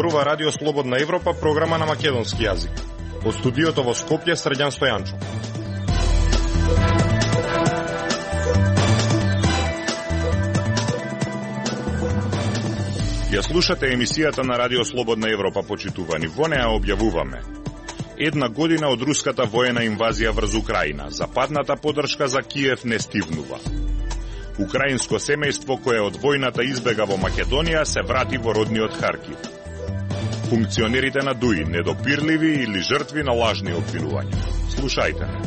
зборува Радио Слободна Европа, програма на македонски јазик. Од студиото во Скопје, Срđan Стојанчов. Ја слушате емисијата на Радио Слободна Европа, почитувани. Во неа објавуваме: една година од руската воена инвазија врз Украина. Западната поддршка за Киев не стивнува. Украинско семејство кое од војната избега во Македонија се врати во родниот Харкив. Функционерите на ДУИ недопирливи или жртви на лажни обвинувања. Слушајте ме.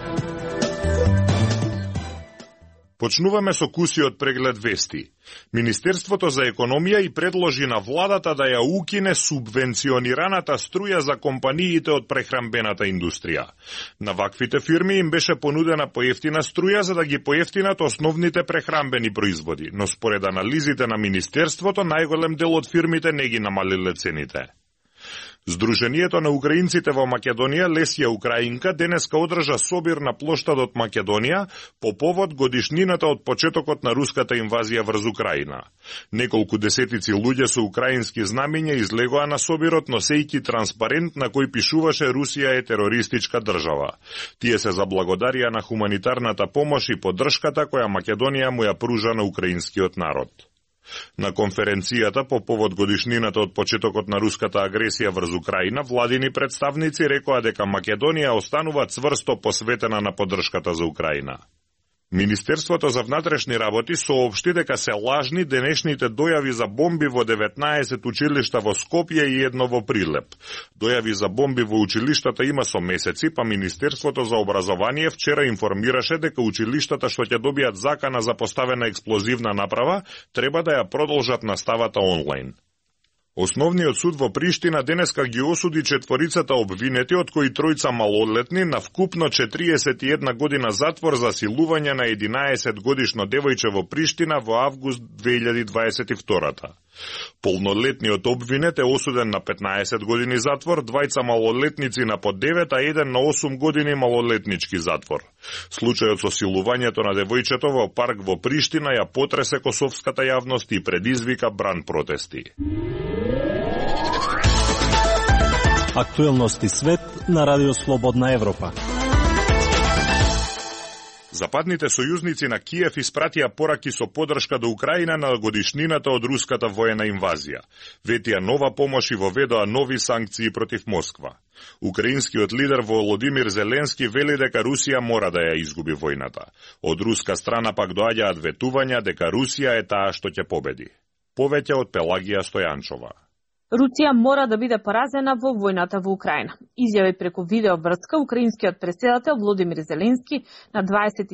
Почнуваме со кусиот преглед вести. Министерството за економија и предложи на владата да ја укине субвенционираната струја за компаниите од прехранбената индустрија. На ваквите фирми им беше понудена поевтина струја за да ги поевтинат основните прехранбени производи, но според анализите на Министерството, најголем дел од фирмите не ги намалиле цените. Сдруженијето на украинците во Македонија Лесија Украинка денеска одржа собир на плоштадот Македонија по повод годишнината од почетокот на руската инвазија врз Украина. Неколку десетици луѓе со украински знамиња излегоа на собирот носејќи транспарент на кој пишуваше Русија е терористичка држава. Тие се заблагодарија на хуманитарната помош и поддршката која Македонија му ја пружа на украинскиот народ. На конференцијата по повод годишнината од почетокот на руската агресија врз Украина, владини представници рекоа дека Македонија останува цврсто посветена на поддршката за Украина. Министерството за внатрешни работи соопшти дека се лажни денешните дојави за бомби во 19 училишта во Скопје и едно во Прилеп. Дојави за бомби во училиштата има со месеци, па Министерството за образование вчера информираше дека училиштата што ќе добијат закана за поставена експлозивна направа треба да ја продолжат наставата онлайн. Основниот суд во Приштина денеска ги осуди четворицата обвинети, од кои тројца малолетни, на вкупно 41 година затвор за силување на 11 годишно девојче во Приштина во август 2022. Полнолетниот обвинет е осуден на 15 години затвор, двајца малолетници на по 9, а еден на 8 години малолетнички затвор. Случајот со силувањето на девојчето во парк во Приштина ја потресе косовската јавност и предизвика бран протести. Актуелности свет на Радио Слободна Европа. Западните сојузници на Киев испратија пораки со поддршка до Украина на годишнината од руската воена инвазија. Ветија нова помош и воведоа нови санкции против Москва. Украинскиот лидер Володимир Зеленски вели дека Русија мора да ја изгуби војната. Од руска страна пак доаѓаат ветувања дека Русија е таа што ќе победи. Повеќе од Пелагија Стојанчова. Русија мора да биде поразена во војната во Украина. Изјави преку видеоврска украинскиот претседател Володимир Зеленски на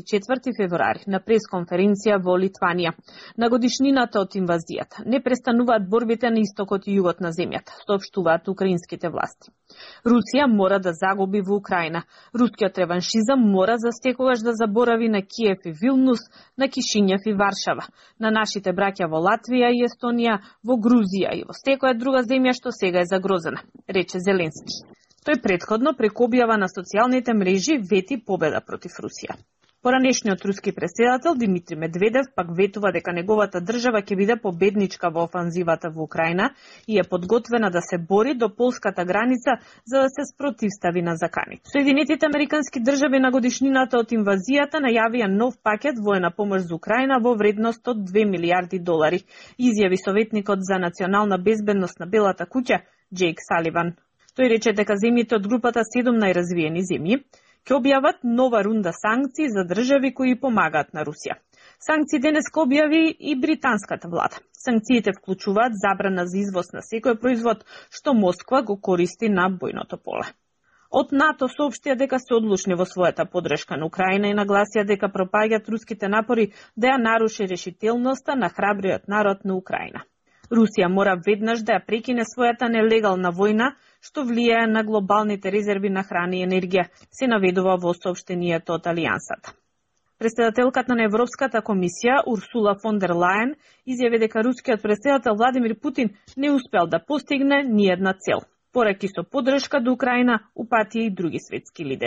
24 февруари на пресконференција во Литванија. На годишнината од инвазијата не престануваат борбите на истокот и југот на земјата, соопштуваат украинските власти. Русија мора да загуби во Украина. Рускиот реваншизам мора за секогаш да заборави на Киев и Вилнус, на Кишињев и Варшава, на нашите браќа во Латвија и Естонија, во Грузија и во секоја друга земја што сега е загрозена, рече Зеленски. Тој претходно преку објава на социјалните мрежи вети победа против Русија. Поранешниот руски претседател Димитри Медведев пак ветува дека неговата држава ќе биде победничка во офанзивата во Украина и е подготвена да се бори до полската граница за да се спротивстави на заканите. Соединетите американски држави на годишнината од инвазијата најавија нов пакет воена помош за Украина во вредност од $2 милиарди, изјави советникот за национална безбедност на Белата куќа Джейк Саливан. Тој рече дека земјите од групата 7 најразвиени земји ќе објават нова рунда санкции за држави кои помагаат на Русија. Санкции денеска објави и британската влада. Санкциите вклучуваат забрана за извоз на секој производ што Москва го користи на бојното поле. Од НАТО соопштија дека се одлучни во својата поддршка на Украина и нагласија дека пропаѓаат руските напори да ја наруши решителноста на храбриот народ на Украина. Русија мора веднаш да ја прекине својата нелегална војна што влијае на глобалните резерви на храна и енергија, се наведува во соопштението од Алијансата. Претседателката на Европската комисија Урсула фон дер Лајен изјави дека рускиот претседател Владимир Путин не успел да постигне ни една цел. Пораки со поддршка до Украина упатија и други светски лидери.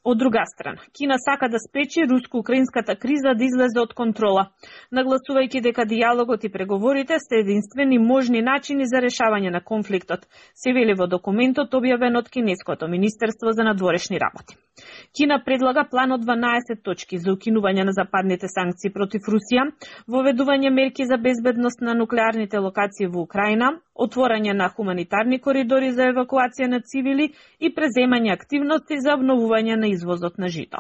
Од друга страна, Кина сака да спречи руско-украинската криза да излезе од контрола, нагласувајќи дека дијалогот и преговорите се единствени можни начини за решавање на конфликтот, се вели во документот објавен од Кинеското Министерство за надворешни работи. Кина предлага план од 12 точки за укинување на западните санкции против Русија, воведување мерки за безбедност на нуклеарните локации во Украина, отворање на хуманитарни коридори за евакуација на цивили и преземање активности за обновување на извозот на жито.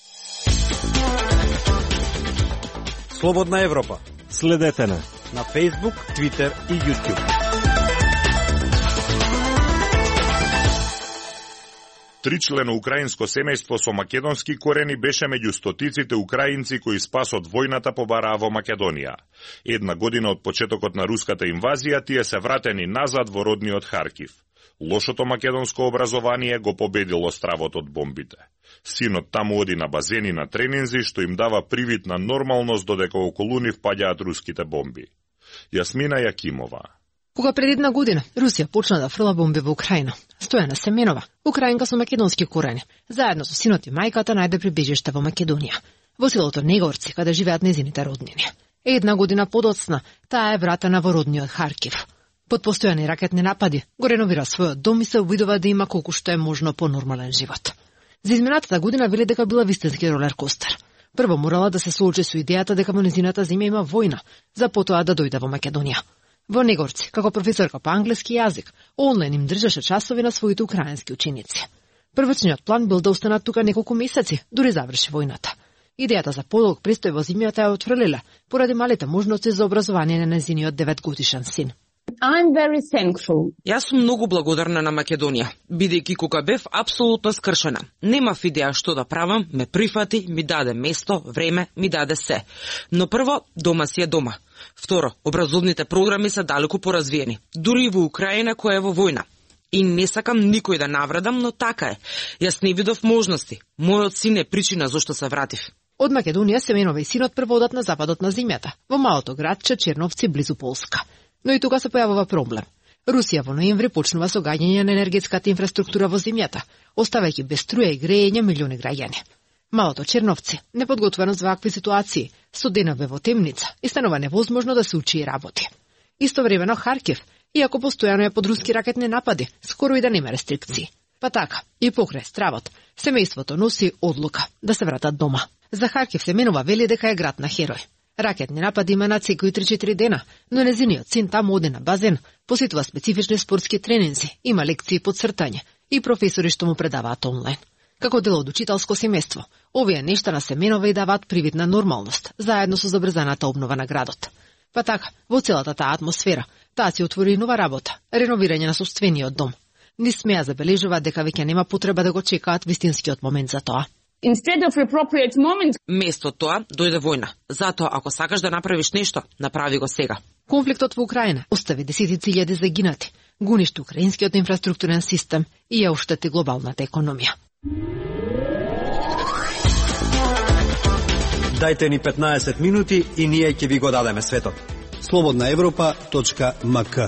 Слободна Европа. Следете на Facebook, Twitter и YouTube. Тричлено украинско семејство со македонски корени беше меѓу стотиците украинци кои спас од војната побараа во Македонија. Една година од почетокот на руската инвазија тие се вратени назад во родниот Харкив. Лошото македонско образование го победило стравот од бомбите. Синот таму оди на базени на тренинзи, што им дава привид на нормалност додека околу нив паѓаат руските бомби. Јасмина Јакимова. Кога пред една година Русија почна да фрла бомби во Украина, Стојана Семенова, украинка со македонски корени, заедно со синот и мајката најде прибежиште во Македонија, во селото Негорци, каде живеат незините роднини. Една година подоцна, таа е вратена во родниот Харкив. Под постојани ракетни напади, го реновира својот дом и се обидува да има колку што е можно понормален живот. За изминатата година вели дека била вистински ролеркостер. Прво морала да се соочи со идејата дека во незината земја има војна, за потоа да дојде во Македонија. Во Негорци, како професорка по англиски јазик, онлайн им држеше часови на своите украински ученици. Првичниот план бил да останат тука неколку месеци, дури заврши војната. Идејата за подолг престој во земјата ја отфрлила, поради малите можности за образование на незиниот 9-годишен син. I'm very thankful. Јас сум многу благодарна на Македонија, бидејќи кога бев апсолутно скршена. Немав идеја што да правам, ме прифати, ми даде место, време, ми даде се. Но прво, дома си е дома. Второ, образовните програми се далеку поразвиени, дури и во Украина која е во војна. И не сакам никој да навредам, но така е. Јас не видов можности. Мојот син е причина зашто се вратив. Од Македонија Семенова и синот прво одат на западот на земјата, во малото градче Черновци близу Полска. Но и тука се појавува проблем. Русија во ноември почнува со гаѓање на енергетската инфраструктура во земјата, оставајќи без струја и грејење милиони граѓани. Малото Черновци, неподготвено за вакви ситуации, студена бе во темница и станува невозможно да се учи и работи. Истовремено Харкив, иако постојано е под руски ракетни напади, скоро и да нема рестрикции. Па така, и покрај стравот, семејството носи одлука да се вратат дома. За Харкив Семенова вели дека е град на херој. Ракетни напади има на секои 3-4 дена, но незиниот син таму оде на базен, посетува специфични спортски тренинзи, има лекции по цртање и професори што му предаваат онлайн. Како дел од учителско семејство, овие нешта на Семенова и даваат привид на нормалност, заедно со забрзаната обнова на градот. Па така, во целата таа атмосфера, таа си отвори нова работа, реновирање на сопствениот дом. Не смеа забележуваат дека веќе нема потреба да го чекаат вистинскиот момент за тоа. Instead of appropriate moment, Место тоа дојде војна. Затоа ако сакаш да направиш нешто, направи го сега. Конфликтот во Украина остави десетици илјади загинати, го уништи украинскиот инфраструктурен систем и ја оштети глобалната економија. Дајте ни 15 минути и ние ќе ви го дадеме светот. slobodnaevropa.mk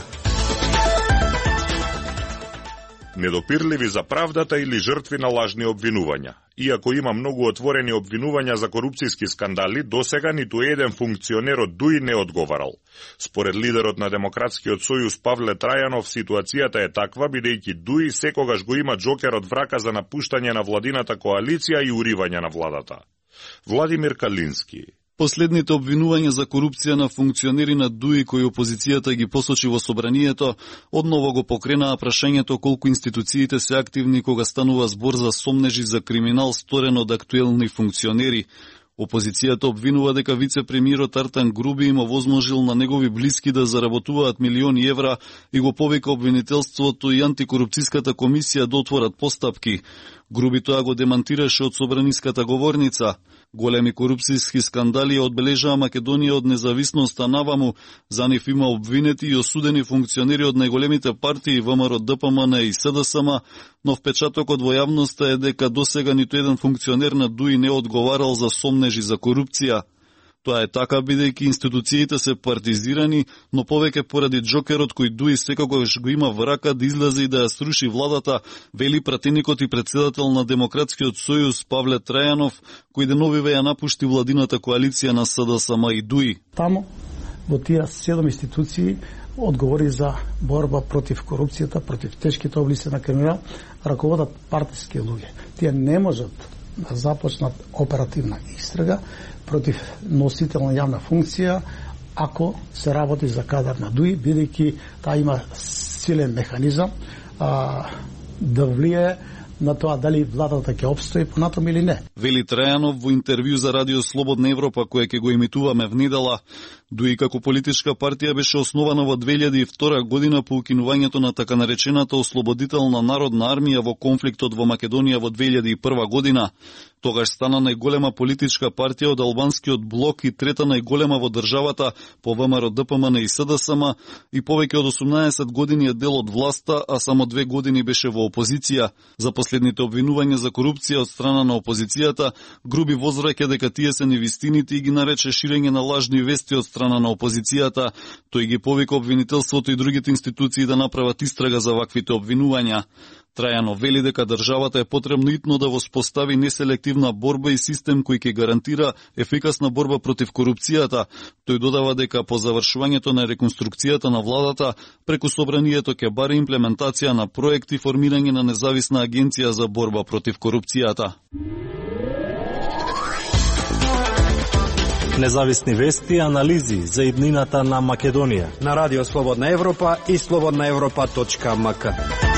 Недопирливи за правдата или жртви на лажни обвинувања. Иако има многу отворени обвинувања за корупцијски скандали, досега ниту еден функционер од ДУИ не одговарал. Според лидерот на Демократскиот сојуз Павле Трајанов, ситуацијата е таква бидејќи ДУИ секогаш го има джокер од врака за напуштање на владината коалиција и уривање на владата. Владимир Калински. Последните обвинувања за корупција на функционери на ДУИ кои опозицијата ги посочи во собранието, одново го покренаа прашањето колку институциите се активни кога станува збор за сомнежи за криминал сторен од актуелни функционери. Опозицијата обвинува дека вице-премиерот Артан Груби им овозможил на негови блиски да заработуваат милиони евра и го повика обвинителството и антикорупцијската комисија да отворат постапки. Груби тоа го демантираше од собраниската говорница. Големи корупцијски скандали одбележаа Македонија од независноста наваму. За нив има обвинети и осудени функционери од најголемите партии ВМРО, ДПМН и СДСМ, но впечатокот во јавноста е дека досега ниту еден функционер на ДУИ не одговарал за сомнежи за корупција. Тоа е така бидејќи институциите се партизирани, но повеќе поради джокерот кој Дуи секогаш го има во рака да излезе и да ја сруши владата, вели пратеникот и председател на Демократскиот сојуз Павле Трајанов, кој деновиве ја напушти владината коалиција на СДСМ и Дуи. Таму во тие 7 институции одговори за борба против корупцијата, против тешките облици на криминал, раководат партиски луѓе. Тие не можат да започнат оперативна истрага против носител на јавна функција ако се работи за кадар на Дуи, бидејќи таа има силен механизам да влие на тоа дали владата ќе обстои понатом или не. Вели Трајанов во интервју за Радио Слободна Европа, кое ќе го емитуваме внедела. Дуи како политичка партија беше основана во 2002 година по укинувањето на така наречената Ослободителна народна армија во конфликтот во Македонија во 2001 година. Тогаш стана најголема политичка партија од албанскиот блок и трета најголема во државата по ВМРО ДПМН и СДСМ и повеќе од 18 години е дел од власта, а само 2 години беше во опозиција. За последните обвинувања за корупција од страна на опозицијата, Груби возвраќа дека тие се невистините и ги нарече ширење на лажни вести од страна на опозицијата. Тој ги повика обвинителството и другите институции да направат истрага за ваквите обвинувања. Трајанов вели дека државата е потребно итно да воспостави неселективна борба и систем кој ќе гарантира ефикасна борба против корупцијата. Тој додава дека по завршувањето на реконструкцијата на владата, преку собранието ќе баре имплементација на проект и формирање на независна агенција за борба против корупцијата. Независни вести и анализи за иднината на Македонија на Радио Слободна Европа и slobodnaevropa.mk.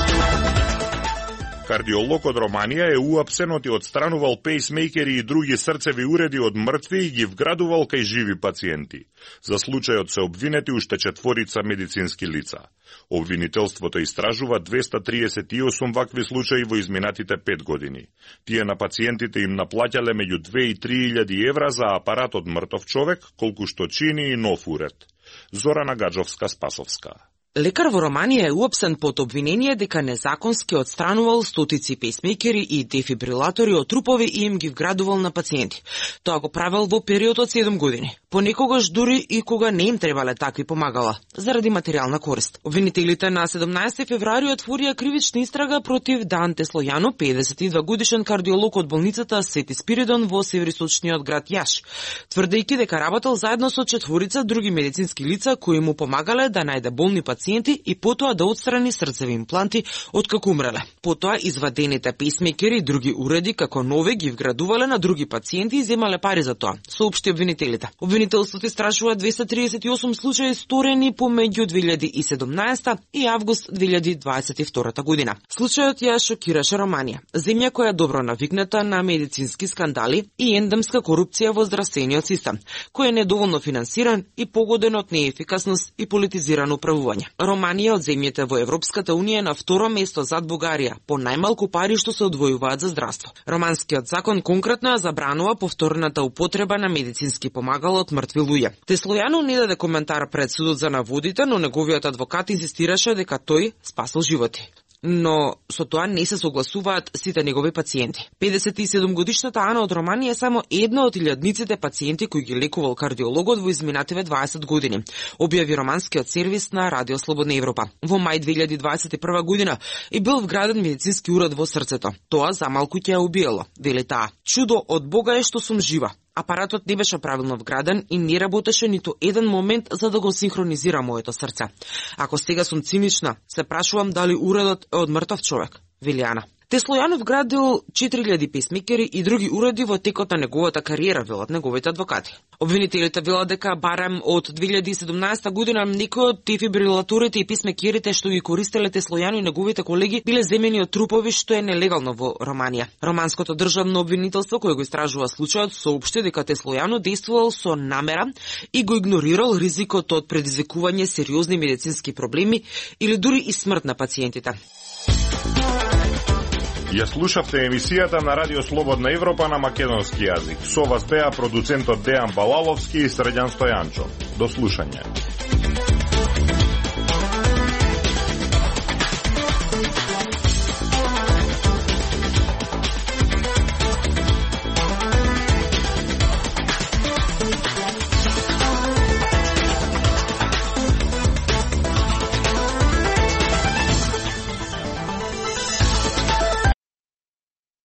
Кардиолог од Романија е уапсенот и отстранувал пейсмейкери и други срцеви уреди од мртви и ги вградувал кај живи пациенти. За случајот се обвинети уште 4 медицински лица. Обвинителството истражува 238 вакви случаи во изминатите 5 години. Тие на пациентите им наплаќале меѓу 2 и 3.000 евра за апарат од мртов човек, колку што чини и нов уред. Зорана Гаджовска-Спасовска. Лекар во Романија е уапсен под обвинение дека незаконски отстранувал стотици пейсмейкери и дефибрилатори од трупови и им ги вградувал на пациенти. Тоа го правел во период од 7 години. Понекогаш дури и кога не им требале такви помагала, заради материјална корист. Обвинителите на 17 февруари отворија кривична истрага против Данте Слојано, 52 годишен кардиолог од болницата Свети Спиридон во североисточниот град Јаш, тврдејќи дека работел заедно со 4 други медицински лица кои му помагале да најде болни пациенти и потоа да отстрани срцеви импланти откако умреле. Потоа извадените пейсмейкери и други уреди како нови ги вградувале на други пациенти и земале пари за тоа, соопшти обвинителите. Обвинителството истражува 238 случаи сторени помеѓу 2017 и август 2022 година. Случајот ја шокираше Романија, земја која е добро навикната на медицински скандали и ендемска корупција во здравствениот систем, кој е недоволно финансиран и погоден од неефикасност и политизирано управување. Романија од земјите во Европската Унија на второ место зад Бугарија по најмалку пари што се одвојуваат за здравство. Романскиот закон конкретно ја забранува повторната употреба на медицински помагала од мртви луѓе. Слојано не даде коментар пред судот за наводите, но неговиот адвокат инсистираше дека тој спасил животи. Но со тоа не се согласуваат сите негови пациенти. 57-годишната Ана од Романија е само една од илјадниците пациенти кои ги лекувал кардиологот во изминативе 20 години, објави романскиот сервис на Радио Слободна Европа. Во мај 2021 година и бил вграден медицински уред во срцето. Тоа за малку ќе ја убиело, вели таа. Чудо од Бога е што сум жива. Апаратот не беше правилно вграден и не работеше ниту еден момент за да го синхронизира моето срце. Ако сега сум цинична, се прашувам дали уредот е од мртов човек, вели Ана. Слојано вградил 4000 пейсмейкери и други уреди во текот на неговата кариера, велат неговите адвокати. Обвинителите велат дека барем од 2017 година некои од дефибрилаторите и пейсмейкерите што ги користеле Слојано и неговите колеги биле земени од трупови, што е нелегално во Романија. Романското државно обвинителство кој го истражува случајот соопшти дека Слојано действувал со намера и го игнорирал ризикот од предизвикување сериозни медицински проблеми или дури и смрт на пациентите. Ја слушавте емисијата на Радио Слободна Европа на македонски јазик. Со вас беа продуцентот Дејан Балаловски и Срđan Стојанчо. До слушање.